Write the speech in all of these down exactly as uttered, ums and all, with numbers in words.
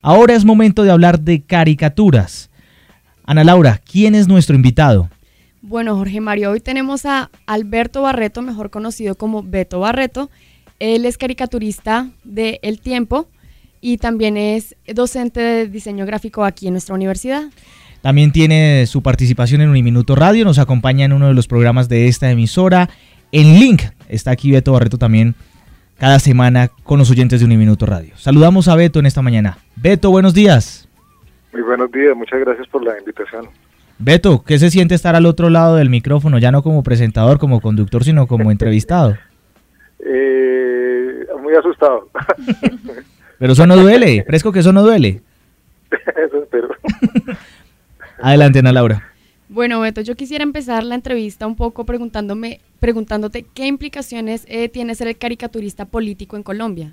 Ahora es momento de hablar de caricaturas. Ana Laura, ¿quién es nuestro invitado? Bueno, Jorge Mario, hoy tenemos a Alberto Barreto, mejor conocido como Beto Barreto. Él es caricaturista de El Tiempo y también es docente de diseño gráfico aquí en nuestra universidad. También tiene su participación en Uniminuto Radio, nos acompaña en uno de los programas de esta emisora. En Link está aquí Beto Barreto también cada semana con los oyentes de Uniminuto Radio. Saludamos a Beto en esta mañana. Beto, buenos días. Muy buenos días, muchas gracias por la invitación. Beto, ¿qué se siente estar al otro lado del micrófono, ya no como presentador, como conductor, sino como entrevistado? Eh, muy asustado. Pero eso no duele, fresco que eso no duele. Eso espero. Adelante, Ana Laura. Bueno, Beto, yo quisiera empezar la entrevista un poco preguntándome, preguntándote qué implicaciones eh, tiene ser el caricaturista político en Colombia.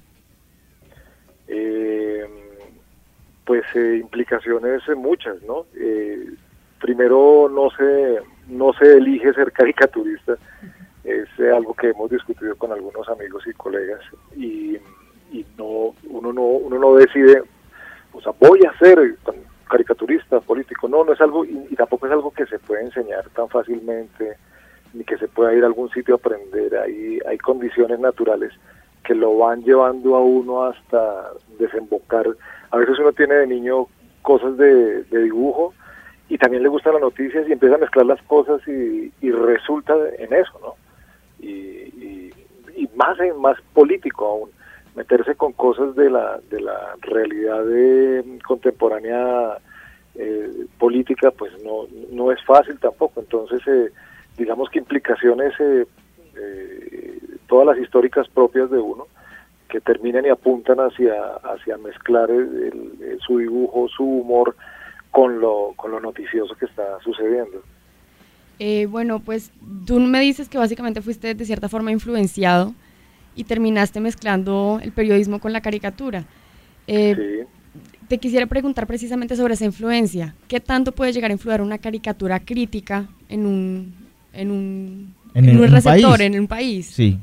Eh, pues eh, implicaciones eh, muchas, ¿no? Eh, primero, no se, no se elige ser caricaturista, es eh, algo que hemos discutido con algunos amigos y colegas, y, y no, uno no, uno no decide, o sea, voy a ser caricaturista político, no, no es algo, y, y tampoco es algo que se puede enseñar tan fácilmente, ni que se pueda ir a algún sitio a aprender. Hay, hay condiciones naturales que lo van llevando a uno hasta desembocar. A veces uno tiene de niño cosas de, de dibujo y también le gustan las noticias y empieza a mezclar las cosas y, y resulta en eso, ¿no? Y, y, y más, más político aún, meterse con cosas de la de la realidad de, contemporánea eh, política, pues no no es fácil tampoco. Entonces, eh, digamos que implicaciones, eh, eh, todas las históricas propias de uno, que terminan y apuntan hacia hacia mezclar el, el, su dibujo, su humor, con lo con lo noticioso que está sucediendo. Eh, bueno, pues tú me dices que básicamente fuiste de cierta forma influenciado y terminaste mezclando el periodismo con la caricatura. Eh, sí. Te quisiera preguntar precisamente sobre esa influencia. ¿Qué tanto puede llegar a influir una caricatura crítica en un, en un, en, en el, un en receptor, un en un país? Sí.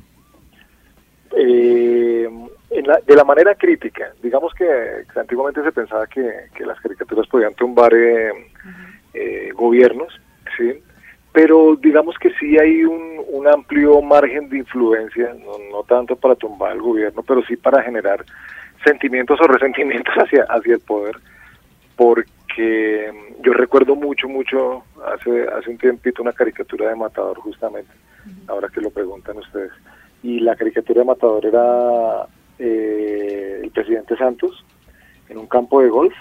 Eh, en la, de la manera crítica, digamos que, que antiguamente se pensaba que, que las caricaturas podían tumbar eh, uh-huh. eh, gobiernos, ¿sí? Pero digamos que sí hay un, un amplio margen de influencia, no, no tanto para tumbar el gobierno, pero sí para generar sentimientos o resentimientos hacia, hacia el poder, porque yo recuerdo mucho, mucho, hace, hace un tiempito una caricatura de Matador justamente, uh-huh. ahora que lo preguntan ustedes, y la caricatura de Matador era eh, el presidente Santos en un campo de golf,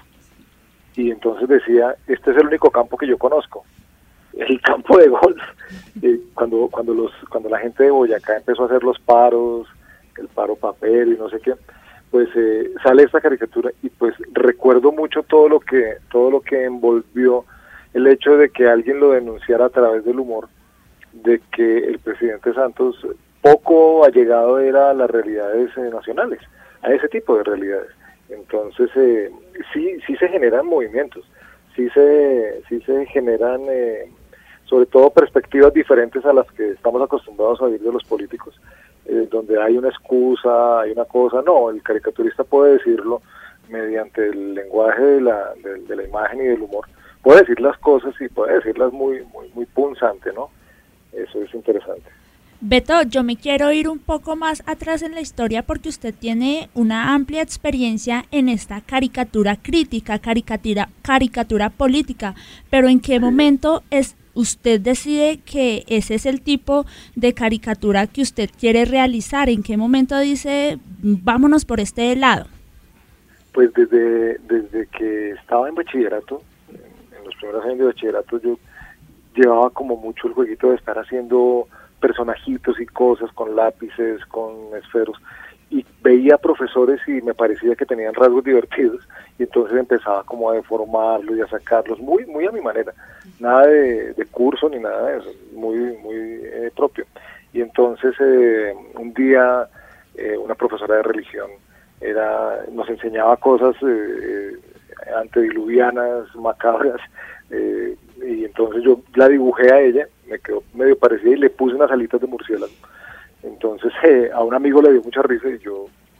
y entonces decía, este es el único campo que yo conozco, el campo de golf. eh, cuando cuando los cuando la gente de Boyacá empezó a hacer los paros, el paro papel y no sé qué, pues eh, sale esta caricatura y pues recuerdo mucho todo lo que todo lo que envolvió el hecho de que alguien lo denunciara a través del humor, de que el presidente Santos poco allegado era a las realidades eh, nacionales, a ese tipo de realidades. Entonces eh, sí sí se generan movimientos, sí se sí se generan eh, sobre todo perspectivas diferentes a las que estamos acostumbrados a oír de los políticos, eh, donde hay una excusa, hay una cosa. No, el caricaturista puede decirlo mediante el lenguaje de la, de, de la imagen y del humor, puede decir las cosas y puede decirlas muy, muy, muy punzante, ¿no? Eso es interesante. Beto, yo me quiero ir un poco más atrás en la historia porque usted tiene una amplia experiencia en esta caricatura crítica, caricatura, caricatura política, pero ¿en qué momento es usted decide que ese es el tipo de caricatura que usted quiere realizar? ¿En qué momento dice, vámonos por este lado? Pues desde, desde que estaba en bachillerato, en los primeros años de bachillerato, yo llevaba como mucho el jueguito de estar haciendo personajitos y cosas con lápices, con esferos, y veía profesores y me parecía que tenían rasgos divertidos, y entonces empezaba como a deformarlos y a sacarlos muy muy a mi manera, nada de, de curso ni nada de eso, muy muy eh, propio. Y entonces eh, un día eh, una profesora de religión era nos enseñaba cosas eh, antediluvianas, macabras, eh, y entonces yo la dibujé a ella, me quedó medio parecida y le puse unas alitas de murciélago. Entonces eh, a un amigo le dio mucha risa y yo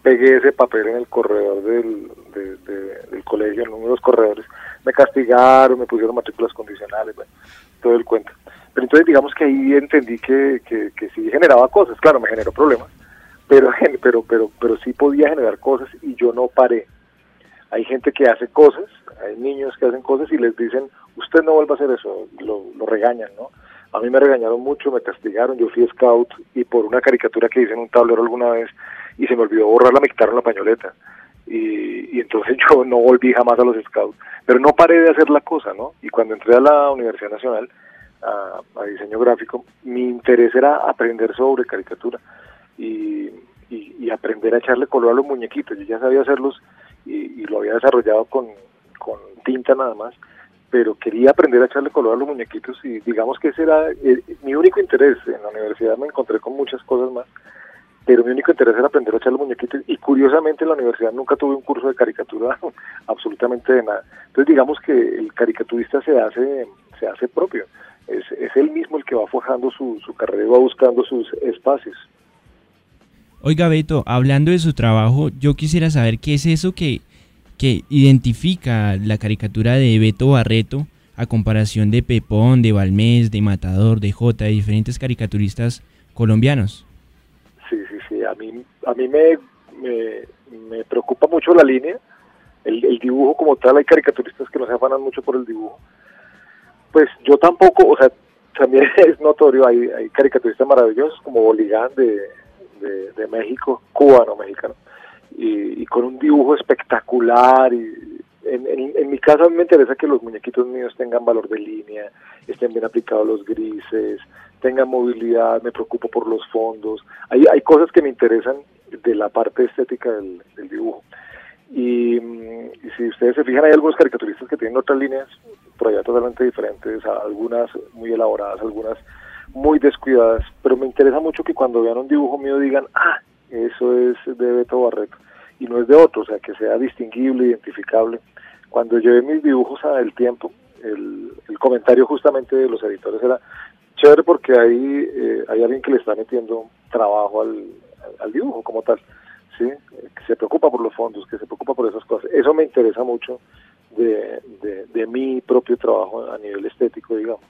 pegué ese papel en el corredor del, de, de, del colegio, en uno de los corredores, me castigaron, me pusieron matrículas condicionales, bueno, todo el cuento. Pero entonces digamos que ahí entendí que, que, que sí generaba cosas, claro, me generó problemas, pero, pero, pero, pero sí podía generar cosas y yo no paré. Hay gente que hace cosas, hay niños que hacen cosas y les dicen, usted no vuelva a hacer eso, lo, lo regañan, ¿no? A mí me regañaron mucho, me castigaron, yo fui scout y por una caricatura que hice en un tablero alguna vez y se me olvidó borrarla, me quitaron la pañoleta y, y entonces yo no volví jamás a los scouts, pero no paré de hacer la cosa, ¿no? Y cuando entré a la Universidad Nacional a, a diseño gráfico, mi interés era aprender sobre caricatura y, y, y aprender a echarle color a los muñequitos. Yo ya sabía hacerlos y, y lo había desarrollado con, con tinta nada más, pero quería aprender a echarle color a los muñequitos y digamos que ese era eh, mi único interés. En la universidad me encontré con muchas cosas más, pero mi único interés era aprender a echar los muñequitos y curiosamente en la universidad nunca tuve un curso de caricatura absolutamente de nada. Entonces digamos que el caricaturista se hace se hace propio, es, es él mismo el que va forjando su, su carrera y va buscando sus espacios. Oiga, Beto, hablando de su trabajo, yo quisiera saber qué es eso que que identifica la caricatura de Beto Barreto a comparación de Pepón, de Balmés, de Matador, de Jota, de diferentes caricaturistas colombianos. Sí, sí, sí, a mí, a mí me, me, me preocupa mucho la línea, el, el dibujo como tal. Hay caricaturistas que no se afanan mucho por el dibujo. Pues yo tampoco, o sea, también es notorio, hay, hay caricaturistas maravillosos como Boligán de, de, de México, cubano-mexicano. Y, y con un dibujo espectacular y en, en, en mi caso a mí me interesa que los muñequitos míos tengan valor de línea, estén bien aplicados los grises, tengan movilidad, me preocupo por los fondos, hay, hay cosas que me interesan de la parte estética del, del dibujo y, y si ustedes se fijan hay algunos caricaturistas que tienen otras líneas por allá totalmente diferentes, algunas muy elaboradas, algunas muy descuidadas, pero me interesa mucho que cuando vean un dibujo mío digan, ah, eso es de Beto Barreto y no es de otro, o sea, que sea distinguible, identificable. Cuando llevé mis dibujos a El Tiempo, el, el comentario justamente de los editores era chévere porque ahí eh, hay alguien que le está metiendo trabajo al, al, al dibujo como tal, ¿sí? Que se preocupa por los fondos, que se preocupa por esas cosas. Eso me interesa mucho de, de, de mi propio trabajo a nivel estético, digamos.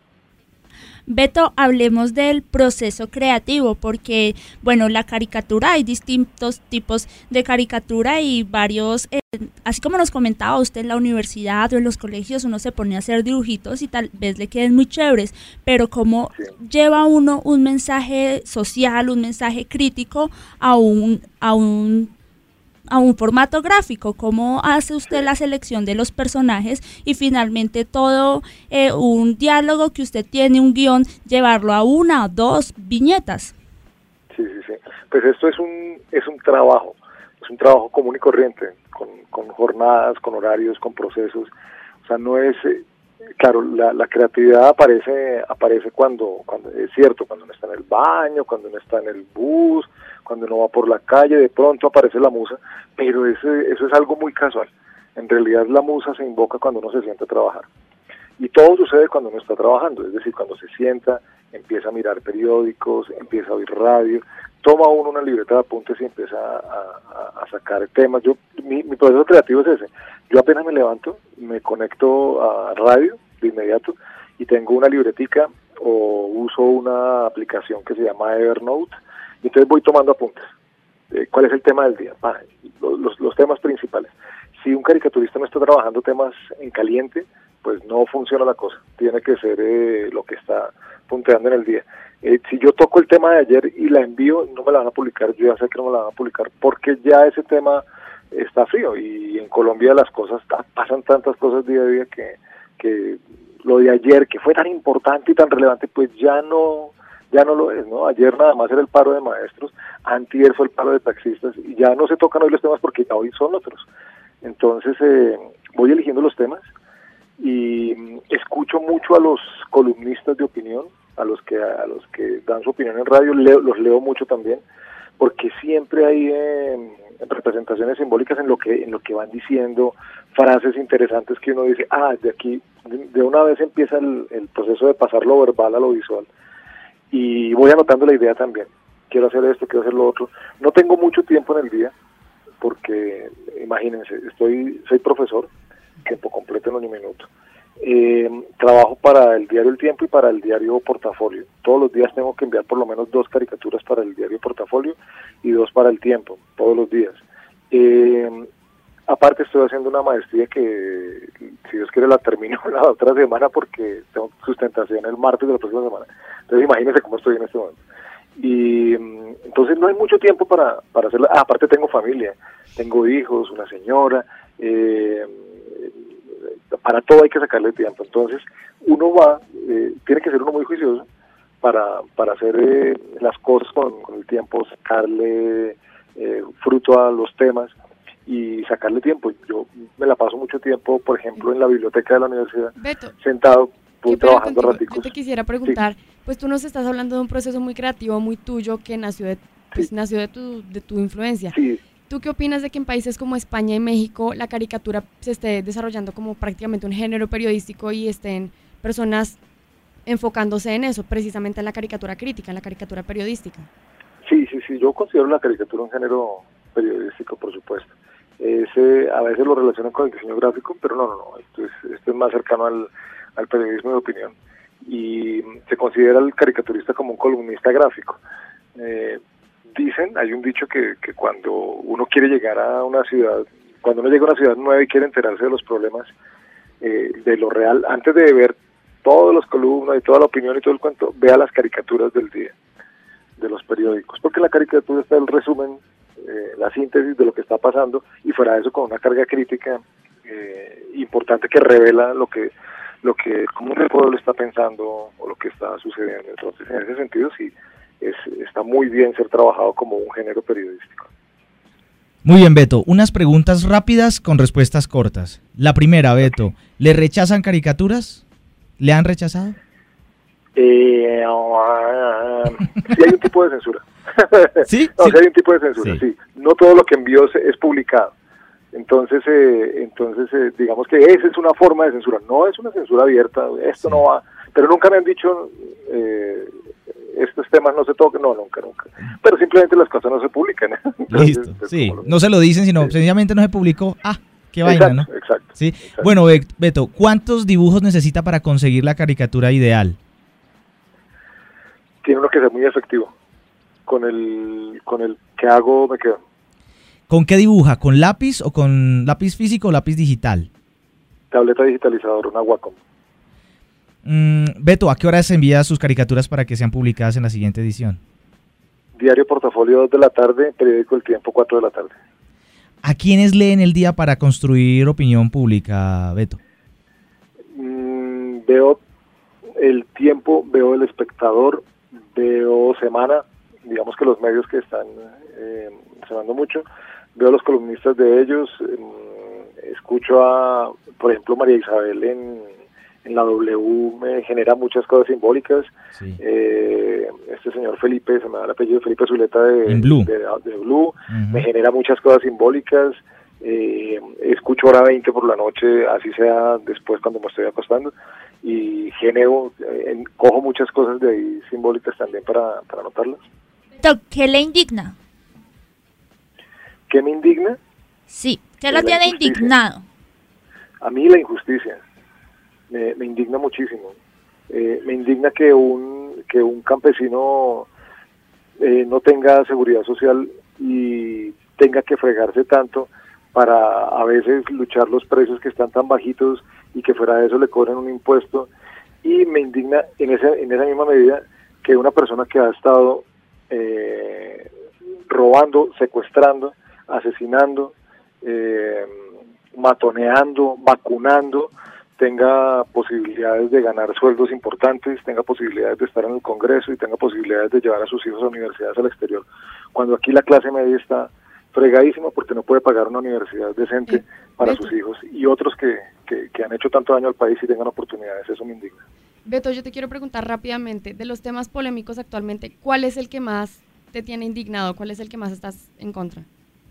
Beto, hablemos del proceso creativo, porque, bueno, la caricatura, hay distintos tipos de caricatura y varios, eh, así como nos comentaba usted en la universidad o en los colegios, uno se pone a hacer dibujitos y tal vez le queden muy chéveres, pero ¿cómo sí. lleva uno un mensaje social, un mensaje crítico a un, a un a un formato gráfico? ¿Cómo hace usted la selección de los personajes y finalmente todo eh, un diálogo que usted tiene, un guión, llevarlo a una o dos viñetas? Sí, sí, sí. Pues esto es un es un trabajo, es un trabajo común y corriente, con, con jornadas, con horarios, con procesos. O sea, no es, eh, claro, la, la creatividad aparece aparece cuando, cuando, es cierto, cuando uno está en el baño, cuando uno está en el bus, cuando uno va por la calle, de pronto aparece la musa, pero ese, eso es algo muy casual. En realidad la musa se invoca cuando uno se sienta a trabajar. Y todo sucede cuando uno está trabajando, es decir, cuando se sienta, empieza a mirar periódicos, empieza a oír radio, toma uno una libreta de apuntes y empieza a, a, a sacar temas. Yo, mi, mi proceso creativo es ese. Yo apenas me levanto, me conecto a radio de inmediato y tengo una libretica o uso una aplicación que se llama Evernote. Y entonces voy tomando apuntes. Eh, ¿Cuál es el tema del día? Ah, los, los, los temas principales. Si un caricaturista no está trabajando temas en caliente, pues no funciona la cosa. Tiene que ser eh, lo que está punteando en el día. Eh, si yo toco el tema de ayer y la envío, no me la van a publicar. Yo ya sé que no me la van a publicar porque ya ese tema está frío. Y en Colombia las cosas, pasan tantas cosas día a día que, que lo de ayer, que fue tan importante y tan relevante, pues ya no... ya no lo es, ¿no? Ayer nada más era el paro de maestros, antier fue el paro de taxistas, y ya no se tocan hoy los temas porque ya hoy son otros. Entonces, eh, voy eligiendo los temas y escucho mucho a los columnistas de opinión, a los que a los que dan su opinión en radio, leo, los leo mucho también, porque siempre hay eh, representaciones simbólicas en lo que en lo que van diciendo, frases interesantes que uno dice, ah, de aquí, de, de una vez empieza el, el proceso de pasar lo verbal a lo visual. Y voy anotando la idea también. quiero hacer esto, quiero hacer lo otro. No tengo mucho tiempo en el día, porque imagínense, estoy soy profesor, tiempo completo en Uniminuto. Eh, trabajo para el diario El Tiempo y para el diario Portafolio. Todos los días tengo que enviar por lo menos dos caricaturas para el diario Portafolio y dos para El Tiempo, todos los días. Eh, aparte estoy haciendo una maestría que, si Dios quiere, la termino la otra semana porque tengo sustentación el martes de la próxima semana. Entonces imagínense cómo estoy en este momento. Y entonces no hay mucho tiempo para, para hacerlo. Ah, aparte tengo familia, tengo hijos, una señora, eh, para todo hay que sacarle tiempo. Entonces uno va, eh, tiene que ser uno muy juicioso para, para hacer eh, las cosas con, con el tiempo, sacarle eh, fruto a los temas y sacarle tiempo. Yo me la paso mucho tiempo, por ejemplo, en la biblioteca de la universidad, Beto, sentado, pues, trabajando contigo, raticos. yo te quisiera preguntar, Sí. pues tú nos estás hablando de un proceso muy creativo, muy tuyo, que nació de, pues, Sí. nació de tu, de tu influencia. Sí. ¿Tú qué opinas de que en países como España y México la caricatura se esté desarrollando como prácticamente un género periodístico y estén personas enfocándose en eso, precisamente en la caricatura crítica, en la caricatura periodística? Sí, sí, sí, yo considero la caricatura un género periodístico, por supuesto. Ese, a veces lo relacionan con el diseño gráfico, pero no, no, no, esto es, esto es más cercano al, al periodismo de opinión. Y se considera el caricaturista como un columnista gráfico. Eh, dicen, hay un dicho que, que cuando uno quiere llegar a una ciudad, cuando uno llega a una ciudad nueva y quiere enterarse de los problemas, eh, de lo real, antes de ver todos los columnas y toda la opinión y todo el cuento, vea las caricaturas del día, de los periódicos, porque la caricatura está el resumen, eh, la síntesis de lo que está pasando, y fuera de eso con una carga crítica eh, importante que revela lo que lo que el común del pueblo está pensando o lo que está sucediendo. Entonces, en ese sentido, sí, es, está muy bien ser trabajado como un género periodístico. Muy bien, Beto. Unas preguntas rápidas con respuestas cortas. La primera, Beto, ¿le rechazan caricaturas? ¿Le han rechazado? Eh, uh, sí hay un tipo de censura. ¿Sí? No, sí. sí hay un tipo de censura, sí. Sí. No todo lo que envío se, es publicado. Entonces, eh, entonces eh, digamos que esa es una forma de censura. No es una censura abierta, esto Sí. no va. Pero nunca me han dicho, eh, estos temas no se tocan. No, nunca, nunca. Pero simplemente las cosas no se publican. Entonces, Listo, es sí. como lo- No se lo dicen, sino Sí. sencillamente no se publicó. Ah, qué Exacto, vaina, ¿no? exacto, Sí. exacto. Bueno, Be- Beto, ¿cuántos dibujos necesita para conseguir la caricatura ideal? Tiene uno que ser muy efectivo. Con el, con el que hago me quedo. ¿Con qué dibuja? ¿Con lápiz o con lápiz físico o lápiz digital? Tableta digitalizadora, una Wacom. Mm, Beto, ¿a qué horas envía sus caricaturas para que sean publicadas en la siguiente edición? Diario Portafolio dos de la tarde, periódico El Tiempo cuatro de la tarde. ¿A quiénes leen el día para construir opinión pública, Beto? Mm, veo El Tiempo, veo El Espectador, veo Semana, digamos que los medios que están eh, sonando mucho, veo los columnistas de ellos, eh, escucho a, por ejemplo, María Isabel en, en la W, me genera muchas cosas simbólicas. Sí. Eh, este señor Felipe, se me da el apellido, Felipe Zuleta de, En Blue. de, de Blue, Ujú. me genera muchas cosas simbólicas. Eh, escucho Hora veinte por la noche, así sea después cuando me estoy acostando, y genero, eh, cojo muchas cosas de ahí simbólicas también para, para anotarlas. Beto, ¿qué le indigna? ¿Qué me indigna? Sí, ¿qué La lo tiene injusticia. indignado? A mí la injusticia me, me indigna muchísimo. Eh, me indigna que un que un campesino eh, no tenga seguridad social y tenga que fregarse tanto para a veces luchar los precios que están tan bajitos y que fuera de eso le cobren un impuesto. Y me indigna en esa, en esa misma medida que una persona que ha estado eh, robando, secuestrando, asesinando, eh, matoneando, vacunando, tenga posibilidades de ganar sueldos importantes, tenga posibilidades de estar en el Congreso y tenga posibilidades de llevar a sus hijos a universidades al exterior. Cuando aquí la clase media está fregadísima porque no puede pagar una universidad decente Eh, para Beto. sus hijos, y otros que, que, que han hecho tanto daño al país y tengan oportunidades, eso me indigna. Beto, yo te quiero preguntar rápidamente, de los temas polémicos actualmente, ¿cuál es el que más te tiene indignado? ¿Cuál es el que más estás en contra?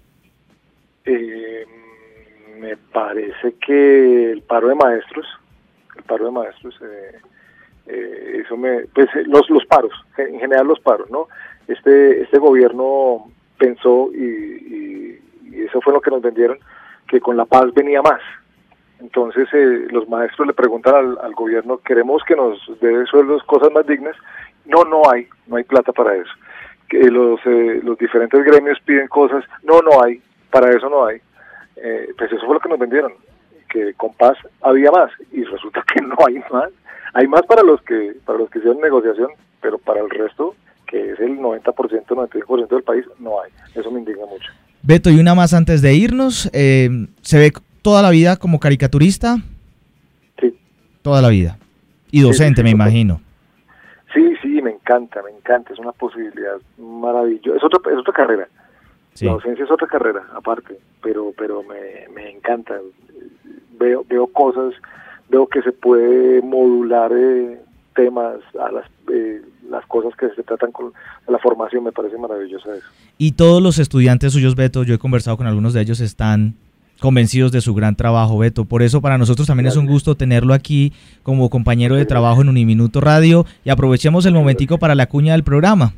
Eh, me parece que el paro de maestros, el paro de maestros, eh, Eh, eso me, pues los los paros, en general los paros, ¿no? Este este gobierno pensó y, y, y eso fue lo que nos vendieron, que con la paz venía más. Entonces eh, los maestros le preguntan al, al gobierno, queremos que nos dé sueldos, cosas más dignas. No, no hay, no hay plata para eso. Que los eh, los diferentes gremios piden cosas, no, no hay, para eso no hay. Eh, pues eso fue lo que nos vendieron, que con paz había más, y resulta que no hay más. Hay más para los que para los que hicieron negociación, pero para el resto, que es el noventa por ciento, noventa y cinco por ciento del país, no hay. Eso me indigna mucho. Beto, y una más antes de irnos, eh, ¿se ve toda la vida como caricaturista? Sí. Toda la vida. Y docente, sí, sí, sí, me imagino. Sí, sí, me encanta, me encanta, es una posibilidad maravillosa. Es otra, es otra carrera. Sí. La docencia es otra carrera, aparte, pero pero me, me encanta. Veo veo cosas, veo que se puede modular eh, temas a las eh, las cosas que se tratan con la formación, me parece maravilloso eso. Y todos los estudiantes suyos, Beto, yo he conversado con algunos de ellos, están convencidos de su gran trabajo, Beto. Por eso para nosotros también Gracias. Es un gusto tenerlo aquí como compañero de trabajo en Uniminuto Radio, y aprovechemos el momentico para la cuña del programa.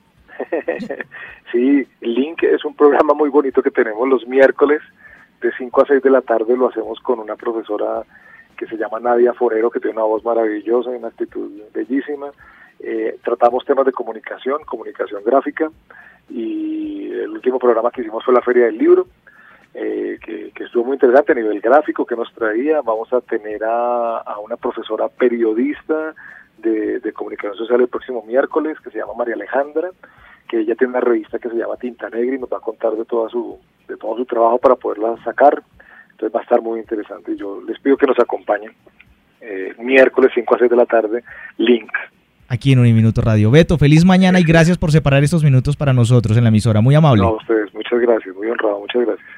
Sí, Link es un programa muy bonito que tenemos los miércoles de cinco a seis de la tarde, lo hacemos con una profesora que se llama Nadia Forero, que tiene una voz maravillosa y una actitud bellísima. Eh, tratamos temas de comunicación, comunicación gráfica, y el último programa que hicimos fue la Feria del Libro, eh, que, que estuvo muy interesante a nivel gráfico, que nos traía. Vamos a tener a, a una profesora periodista de, de comunicación social el próximo miércoles, que se llama María Alejandra, que ella tiene una revista que se llama Tinta Negra y nos va a contar de toda su de todo su trabajo para poderla sacar. Entonces va a estar muy interesante. Yo les pido que nos acompañen eh, miércoles cinco a seis de la tarde, Link. Aquí en Uniminuto Radio. Beto, feliz mañana y gracias por separar estos minutos para nosotros en la emisora. Muy amable. No, a ustedes, muchas gracias, muy honrado, muchas gracias.